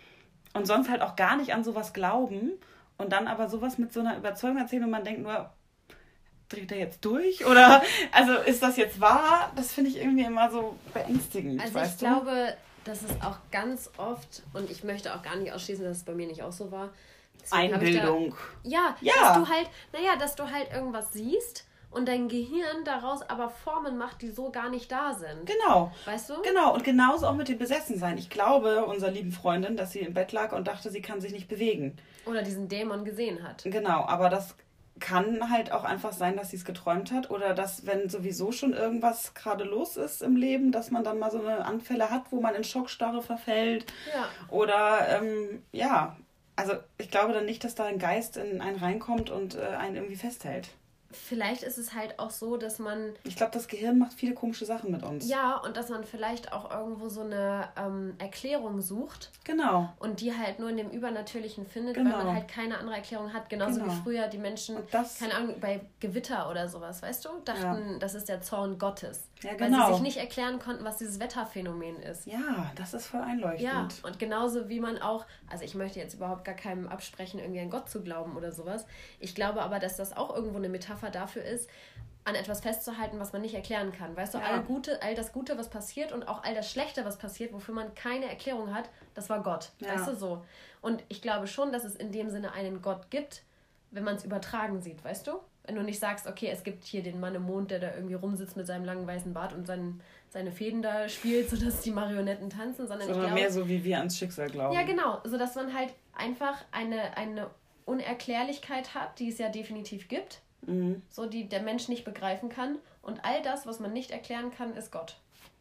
und sonst halt auch gar nicht an sowas glauben und dann aber sowas mit so einer Überzeugung erzählen und man denkt nur, dreht er jetzt durch? Oder, also ist das jetzt wahr? Das finde ich irgendwie immer so beängstigend, also weißt ich du? glaube, dass es auch ganz oft, und ich möchte auch gar nicht ausschließen, dass es bei mir nicht auch so war. Deswegen Einbildung. Ja, Ja. dass du halt irgendwas siehst und dein Gehirn daraus aber Formen macht, die so gar nicht da sind. Genau. Weißt du? Genau, und genauso auch mit dem Besessensein. Ich glaube unserer lieben Freundin, dass sie im Bett lag und dachte, sie kann sich nicht bewegen. Oder diesen Dämon gesehen hat. Genau, aber das kann halt auch einfach sein, dass sie es geträumt hat oder dass, wenn sowieso schon irgendwas gerade los ist im Leben, dass man dann mal so eine Anfälle hat, wo man in Schockstarre verfällt. Ja. Oder, ja, also ich glaube dann nicht, dass da ein Geist in einen reinkommt und einen irgendwie festhält. Vielleicht ist es halt auch so, dass man... Ich glaube, das Gehirn macht viele komische Sachen mit uns. Ja, und dass man vielleicht auch irgendwo so eine Erklärung sucht. Genau. Und die halt nur in dem Übernatürlichen findet, Genau. weil man halt keine andere Erklärung hat. Genauso Genau. wie früher die Menschen, keine Ahnung, bei Gewitter oder sowas, weißt du, dachten, das ist der Zorn Gottes. Ja, Weil genau. sie sich nicht erklären konnten, was dieses Wetterphänomen ist. Ja, das ist voll einleuchtend. Ja, und genauso wie man auch, also ich möchte jetzt überhaupt gar keinem absprechen, irgendwie an Gott zu glauben oder sowas. Ich glaube aber, dass das auch irgendwo eine Metapher dafür ist, an etwas festzuhalten, was man nicht erklären kann. Weißt du, Ja. all das Gute, was passiert und auch all das Schlechte, was passiert, wofür man keine Erklärung hat, das war Gott. Ja. Weißt du, so. Und ich glaube schon, dass es in dem Sinne einen Gott gibt, wenn man es übertragen sieht, weißt du? Wenn du nicht sagst, okay, es gibt hier den Mann im Mond, der da irgendwie rumsitzt mit seinem langen weißen Bart und seine Fäden da spielt, sodass die Marionetten tanzen, sondern ich glaube... mehr so, wie wir ans Schicksal glauben. Ja, genau. Sodass man halt einfach eine Unerklärlichkeit hat, die es ja definitiv gibt, so die der Mensch nicht begreifen kann. Und all das, was man nicht erklären kann, ist Gott.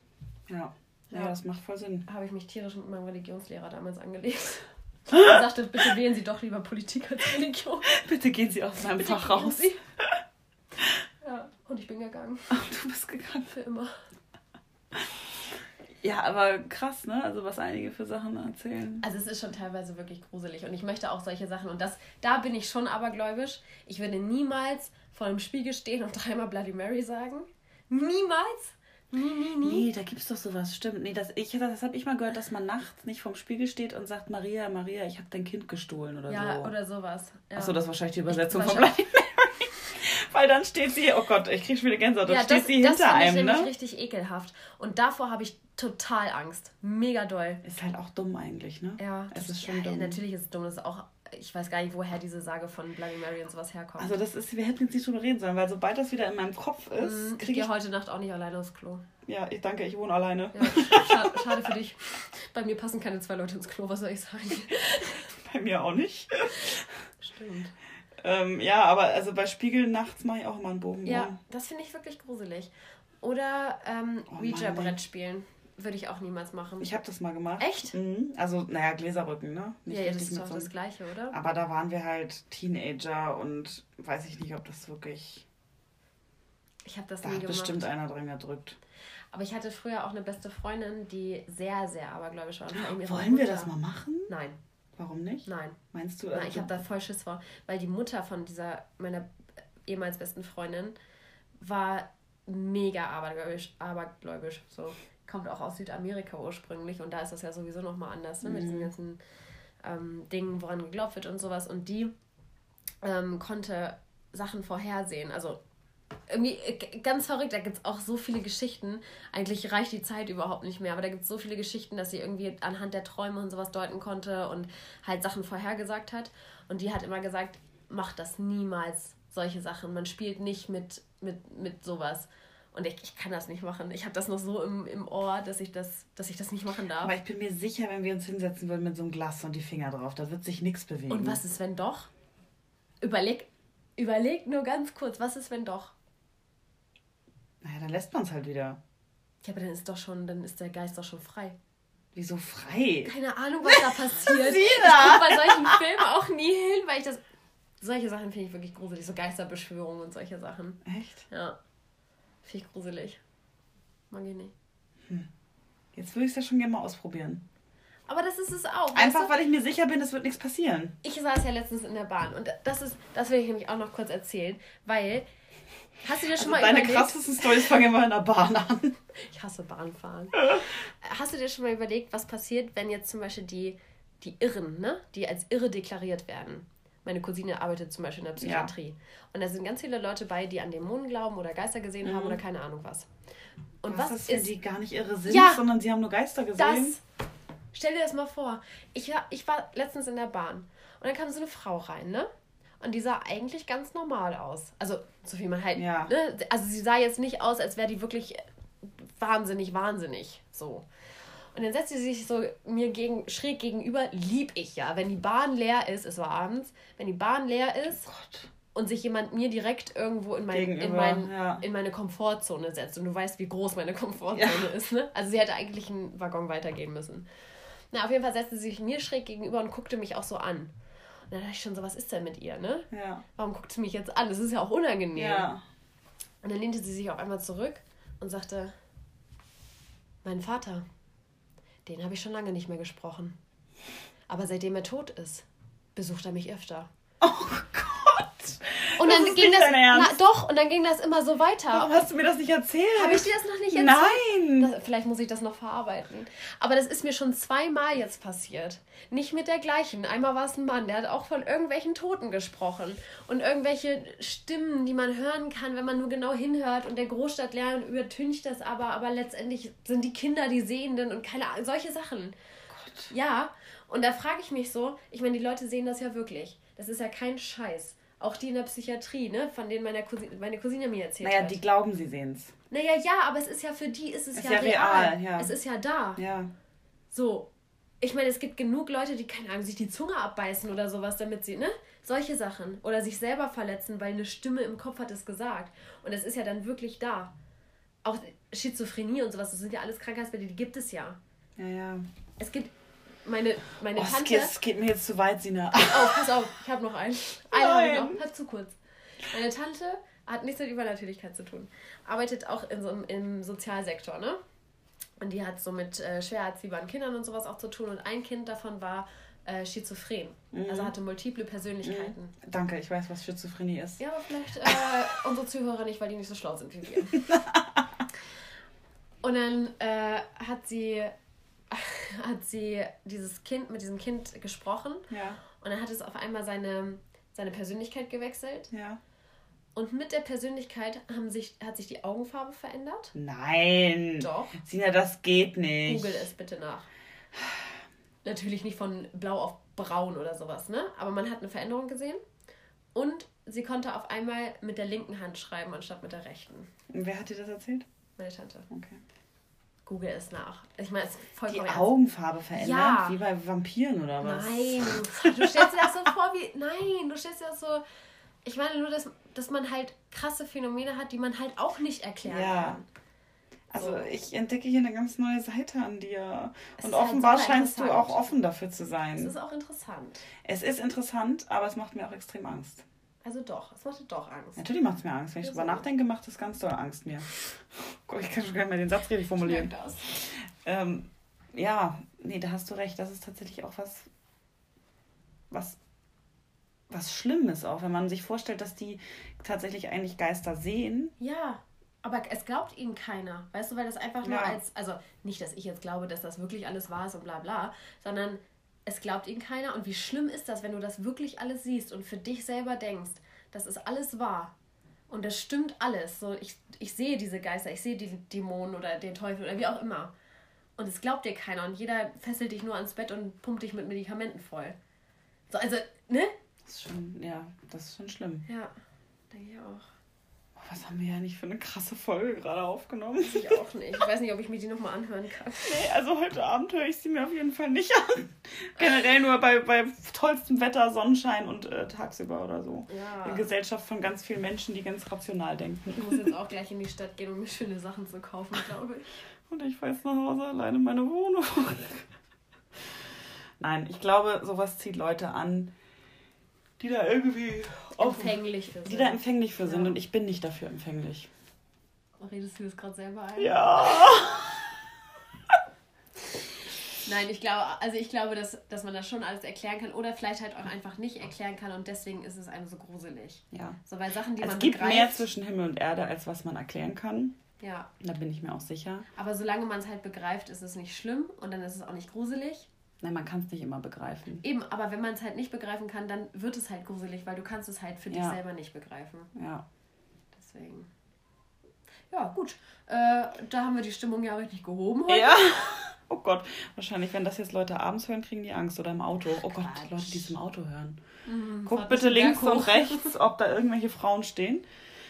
Ja, das macht voll Sinn. Habe ich mich tierisch mit meinem Religionslehrer damals angelegt. Er sagte, bitte wählen Sie doch lieber Politik als Religion. Bitte gehen Sie aus meinem Fach raus. Sie. Ja, und ich bin gegangen. Ach, du bist gegangen. Für immer. Ja, aber krass, ne? Also was einige für Sachen erzählen. Also es ist schon teilweise wirklich gruselig und ich möchte auch solche Sachen und da bin ich schon abergläubisch. Ich würde niemals vor einem Spiegel stehen und 3-mal Bloody Mary sagen. Niemals. Nie. Nee, da gibt's doch sowas, stimmt. Nee, das habe ich mal gehört, dass man nachts nicht vorm Spiegel steht und sagt, Maria, ich habe dein Kind gestohlen oder so. Ja, oder sowas. Ja. Achso, das ist wahrscheinlich die Übersetzung von Bloody Mary. Weil dann steht sie, oh Gott, ich krieg schon wieder Gänsehaut, dann steht sie hinter einem, ne? Das finde ich richtig ekelhaft. Und davor habe ich total Angst. Mega doll. Ist halt auch dumm eigentlich, ne? Ja. Es ist schon dumm. Natürlich ist es dumm. Das ist auch, ich weiß gar nicht, woher diese Sage von Bloody Mary und sowas herkommt. Also wir hätten jetzt nicht drüber reden sollen, weil sobald das wieder in meinem Kopf ist, ich gehe heute Nacht auch nicht alleine aufs Klo. Ja, danke, ich wohne alleine. Ja, schade für dich. Bei mir passen keine 2 Leute ins Klo, was soll ich sagen? Bei mir auch nicht. Stimmt. Ja, aber also bei Spiegeln nachts mache ich auch immer einen Bogen. Ja, das finde ich wirklich gruselig. Oder Ouija-Brett spielen. würde ich auch niemals machen. Ich habe das mal gemacht. Echt? Mhm. Also, naja, Gläserrücken, ne? Nicht Ja, das richtig ist mit doch das Gleiche, oder? Aber da waren wir halt Teenager und weiß ich nicht, ob das wirklich... Ich habe das Da nie hat gemacht. bestimmt einer drin gedrückt. Aber ich hatte früher auch eine beste Freundin, die sehr, sehr abergläubisch war. Und vor allem ihre Wollen wir Mutter. das mal machen? Nein, Warum nicht? nein. Meinst du? Nein, ich habe da voll Schiss vor. Weil die Mutter von meiner ehemals besten Freundin war mega abergläubisch. So. Kommt auch aus Südamerika ursprünglich. Und da ist das ja sowieso nochmal anders, ne? Mit diesen ganzen Dingen, woran geglaubt wird und sowas. Und die konnte Sachen vorhersehen. Also irgendwie ganz verrückt, da gibt es auch so viele Geschichten. Eigentlich reicht die Zeit überhaupt nicht mehr, aber da gibt es so viele Geschichten, dass sie irgendwie anhand der Träume und sowas deuten konnte und halt Sachen vorhergesagt hat. Und die hat immer gesagt, mach das niemals, solche Sachen. Man spielt nicht mit sowas. Und ich kann das nicht machen. Ich habe das noch so im Ohr, dass ich das nicht machen darf. Aber ich bin mir sicher, wenn wir uns hinsetzen würden mit so einem Glas und die Finger drauf, da wird sich nichts bewegen. Und was ist, wenn doch? Überleg nur ganz kurz, was ist, wenn doch? Naja, dann lässt man es halt wieder. Ja, aber dann ist der Geist doch schon frei. Wieso frei? Keine Ahnung, was da passiert. Sieh Ich da! gucke bei solchen Filmen auch nie hin, weil solche Sachen finde ich wirklich gruselig. So Geisterbeschwörungen und solche Sachen. Echt? Ja. Finde ich gruselig. Mag ich nicht. Jetzt würde ich es ja schon gerne mal ausprobieren. Aber das ist es auch. Einfach, weißt du? weil ich mir sicher bin, es wird nichts passieren. Ich saß ja letztens in der Bahn und das will ich nämlich auch noch kurz erzählen, weil hast du dir schon mal Deine überlegt... krassesten Storys fangen immer in der Bahn an. Ich hasse Bahnfahren. Hast du dir schon mal überlegt, was passiert, wenn jetzt zum Beispiel die Irren, ne, die als irre deklariert werden? Meine Cousine arbeitet zum Beispiel in der Psychiatrie. Ja. Und da sind ganz viele Leute bei, die an Dämonen glauben oder Geister gesehen haben oder keine Ahnung was. Und was ist, wenn die gar nicht irre sind, Ja, sondern sie haben nur Geister gesehen? Stell dir das mal vor. Ich war letztens in der Bahn und dann kam so eine Frau rein, ne? Und die sah eigentlich ganz normal aus. Also, so wie man halt, Ja. ne? Also sie sah jetzt nicht aus, als wäre die wirklich wahnsinnig, so. Und dann setzt sie sich so mir schräg gegenüber, lieb ich ja. Wenn die Bahn leer ist, es war abends, wenn die Bahn leer ist und sich jemand mir direkt irgendwo in meine Komfortzone setzt. Und du weißt, wie groß meine Komfortzone ist, ne? Also sie hätte eigentlich einen Waggon weitergehen müssen. Na, auf jeden Fall setzte sie sich mir schräg gegenüber und guckte mich auch so an. Und dann dachte ich schon so, was ist denn mit ihr, ne? Ja. Warum guckt sie mich jetzt an? Das ist ja auch unangenehm. Ja. Und dann lehnte sie sich auf einmal zurück und sagte, mein Vater, den habe ich schon lange nicht mehr gesprochen. Aber seitdem er tot ist, besucht er mich öfter. Oh Gott! Und dann ist ging nicht dein Ernst. und dann ging das immer so weiter. Warum hast du mir das nicht erzählt? Habe ich dir das noch nicht erzählt? Nein! Vielleicht muss ich das noch verarbeiten. Aber das ist mir schon 2-mal jetzt passiert. Nicht mit der gleichen. Einmal war es ein Mann, der hat auch von irgendwelchen Toten gesprochen. Und irgendwelche Stimmen, die man hören kann, wenn man nur genau hinhört. Und der Großstadtlärm übertüncht das aber letztendlich sind die Kinder die Sehenden und keine Ahnung, solche Sachen. Gott. Ja, und da frage ich mich so, ich meine, die Leute sehen das ja wirklich. Das ist ja kein Scheiß. Auch die in der Psychiatrie, ne, von denen meine Cousine mir erzählt hat. Naja, die glauben, sie sehen's. Naja, ja, aber es ist ja für die, ist es ja real. Ja. Es ist ja da. Ja. So. Ich meine, es gibt genug Leute, die, keine Ahnung, sich die Zunge abbeißen oder sowas, damit sie, ne, solche Sachen. Oder sich selber verletzen, weil eine Stimme im Kopf hat es gesagt. Und es ist ja dann wirklich da. Auch Schizophrenie und sowas, das sind ja alles Krankheitsbilder, die gibt es ja. Ja, ja. Es gibt meine Tante... Es geht mir jetzt zu weit, Sina. Pass auf, ich habe noch einen. Einen habe ich noch, hat zu kurz. Meine Tante hat nichts mit Übernatürlichkeit zu tun. Arbeitet auch im Sozialsektor, ne? Und die hat so mit schwer erziehbaren Kindern und sowas auch zu tun. Und ein Kind davon war schizophren. Also hatte multiple Persönlichkeiten. Danke, ich weiß, was Schizophrenie ist. Ja, aber vielleicht unsere Zuhörer nicht, weil die nicht so schlau sind wie wir. Und dann hat sie mit diesem Kind gesprochen. Ja. Und dann hat es auf einmal seine Persönlichkeit gewechselt. Ja. Und mit der Persönlichkeit hat sich die Augenfarbe verändert. Nein. Doch. Sina, das geht nicht. Google es bitte nach. Natürlich nicht von blau auf braun oder sowas, ne? Aber man hat eine Veränderung gesehen. Und sie konnte auf einmal mit der linken Hand schreiben, anstatt mit der rechten. Und wer hat dir das erzählt? Meine Tante. Okay. Google es nach. Ich meine, es ist vollkommen Die Augenfarbe verändert? Ja. Wie bei Vampiren oder was? Nein, du stellst dir das so vor wie... Nein, du stellst dir das so... Ich meine nur, dass man halt krasse Phänomene hat, die man halt auch nicht erklären kann. Also ich entdecke hier eine ganz neue Seite an dir. Und ist halt offenbar super scheinst du interessant. auch offen dafür zu sein. Es ist auch interessant. Es ist interessant, aber es macht mir auch extrem Angst. Also doch, es macht dir doch Angst. Natürlich macht es mir Angst. Wenn ich Ja, drüber so. nachdenke, macht es ganz doll Angst mir. Gott, ich kann schon gar nicht mehr den Satz richtig formulieren. Ich merk das. Ja, nee, da hast du recht. Das ist tatsächlich auch was Schlimmes auch, wenn man sich vorstellt, dass die tatsächlich eigentlich Geister sehen. Ja, aber es glaubt ihnen keiner. Weißt du, weil das einfach nur Ja. also nicht, dass ich jetzt glaube, dass das wirklich alles wahr ist und bla bla, sondern es glaubt ihnen keiner. Und wie schlimm ist das, wenn du das wirklich alles siehst und für dich selber denkst, das ist alles wahr. Und das stimmt alles. So, ich sehe diese Geister, ich sehe die Dämonen oder den Teufel oder wie auch immer. Und es glaubt dir keiner. Und jeder fesselt dich nur ans Bett und pumpt dich mit Medikamenten voll. So, also, ne? Das ist schon schlimm. Ja, denke ich auch. Oh, was haben wir ja nicht für eine krasse Folge gerade aufgenommen? Ich auch nicht. Ich weiß nicht, ob ich mir die nochmal anhören kann. Nee, also heute Abend höre ich sie mir auf jeden Fall nicht an. Generell nur bei tollstem Wetter, Sonnenschein und tagsüber oder so. Ja. Eine Gesellschaft von ganz vielen Menschen, die ganz rational denken. Ich muss jetzt auch gleich in die Stadt gehen, um mir schöne Sachen zu kaufen, glaube ich. Und ich fahre jetzt nach Hause alleine in meine Wohnung. Nein, ich glaube, sowas zieht Leute an, die da irgendwie Empfänglich für sind. Die da empfänglich für sind. Ja. Und ich bin nicht dafür empfänglich. Redest du das gerade selber ein? Ja. Nein, ich glaube, dass man das schon alles erklären kann oder vielleicht halt auch einfach nicht erklären kann und deswegen ist es einem so gruselig. Ja. So, weil Sachen, die Es man gibt begreift, mehr zwischen Himmel und Erde, als was man erklären kann. ja. Da bin ich mir auch sicher. Aber solange man es halt begreift, ist es nicht schlimm und dann ist es auch nicht gruselig. Nein, man kann es nicht immer begreifen. Eben, aber wenn man es halt nicht begreifen kann, dann wird es halt gruselig, weil du kannst es halt für dich selber nicht begreifen. Ja. Deswegen. Ja, gut. Da haben wir die Stimmung ja richtig gehoben heute. Ja. Oh Gott. Wahrscheinlich, wenn das jetzt Leute abends hören, kriegen die Angst. Oder im Auto. Oh Gott, Quatsch. Leute, die es im Auto hören. Guck Guckt bitte links und rechts, ob da irgendwelche Frauen stehen.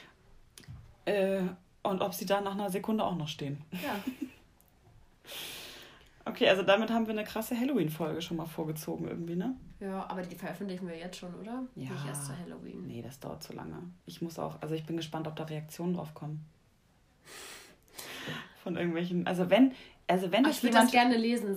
Und ob sie da nach einer Sekunde auch noch stehen. Ja. Okay, also damit haben wir eine krasse Halloween-Folge schon mal vorgezogen irgendwie, ne? Ja, aber die veröffentlichen wir jetzt schon, oder? Ja. Nicht erst zu Halloween. Nee, das dauert zu lange. Ich bin gespannt, ob da Reaktionen drauf kommen. Von irgendwelchen, also wenn Ich würde das gerne lesen,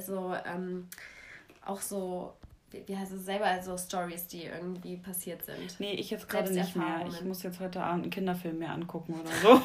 auch so, wie heißt es selber, so Stories, die irgendwie passiert sind. Nee, ich jetzt gerade nicht mehr. Selbsterfahrungen. Ich muss jetzt heute Abend einen Kinderfilm mehr angucken oder so.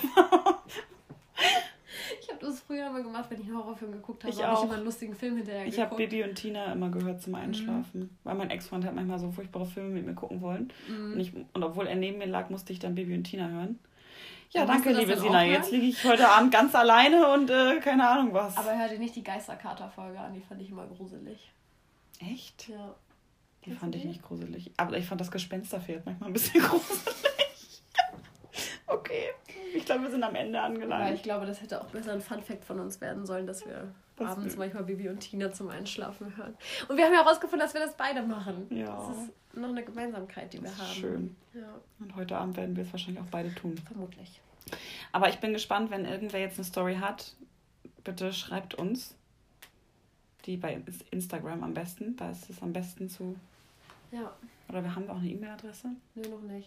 Ich habe das früher immer gemacht, wenn ich einen Horrorfilm geguckt habe. Ich habe ich auch. immer einen lustigen Film hinterher Ich geguckt. habe Bibi und Tina immer gehört zum Einschlafen. Weil mein Ex-Freund hat manchmal so furchtbare Filme mit mir gucken wollen. Und obwohl er neben mir lag, musste ich dann Bibi und Tina hören. Ja, Und musst danke, du das liebe dann Sina. auch hören? Jetzt liege ich heute Abend ganz alleine und keine Ahnung was. Aber hör dir nicht die Geisterkater-Folge an, die fand ich immer gruselig. Echt? Ja. Die Kennst fand du ich die? nicht gruselig. Aber ich fand das Gespensterfeld manchmal ein bisschen gruselig. Okay. Ich glaube, wir sind am Ende Aber angelangt. ich glaube, das hätte auch besser ein Funfact von uns werden sollen, dass wir abends manchmal Bibi und Tina zum Einschlafen hören. Und wir haben ja herausgefunden, dass wir das beide machen. Ja. Das ist noch eine Gemeinsamkeit, die wir Das haben. ist schön. Ja, Und heute Abend werden wir es wahrscheinlich auch beide tun. vermutlich. Aber ich bin gespannt, wenn irgendwer jetzt eine Story hat, bitte schreibt uns. Die bei Instagram am besten. Da ist es am besten zu. Ja, Oder wir haben auch eine E-Mail-Adresse. nö, noch nicht.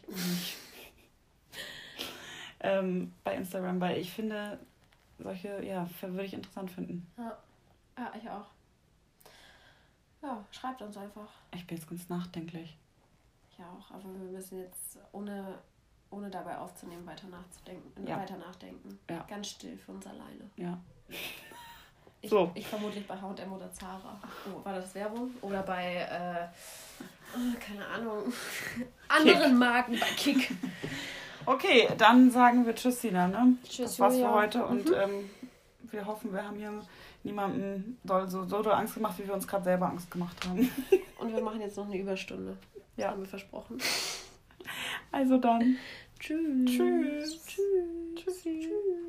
Bei Instagram, weil ich finde, solche, würde ich interessant finden. Ja, ich auch. Ja, schreibt uns einfach. Ich bin jetzt ganz nachdenklich. Ich auch, aber wir müssen jetzt, ohne dabei aufzunehmen, weiter nachdenken. Ja. Ganz still für uns alleine. Ja. Ich vermutlich bei H&M oder Zara. Oh, war das Werbung? Oder bei, keine Ahnung, anderen Marken, bei Kick. Okay, dann sagen wir Tschüss, Sina, ne? Tschüss, Das war's für Julia. heute und wir hoffen, wir haben hier niemandem so doll Angst gemacht, wie wir uns gerade selber Angst gemacht haben. Und wir machen jetzt noch eine Überstunde. Das Ja. haben wir versprochen. Also dann. Tschüss. Tschüss. Tschüss. Tschüssi. Tschüss.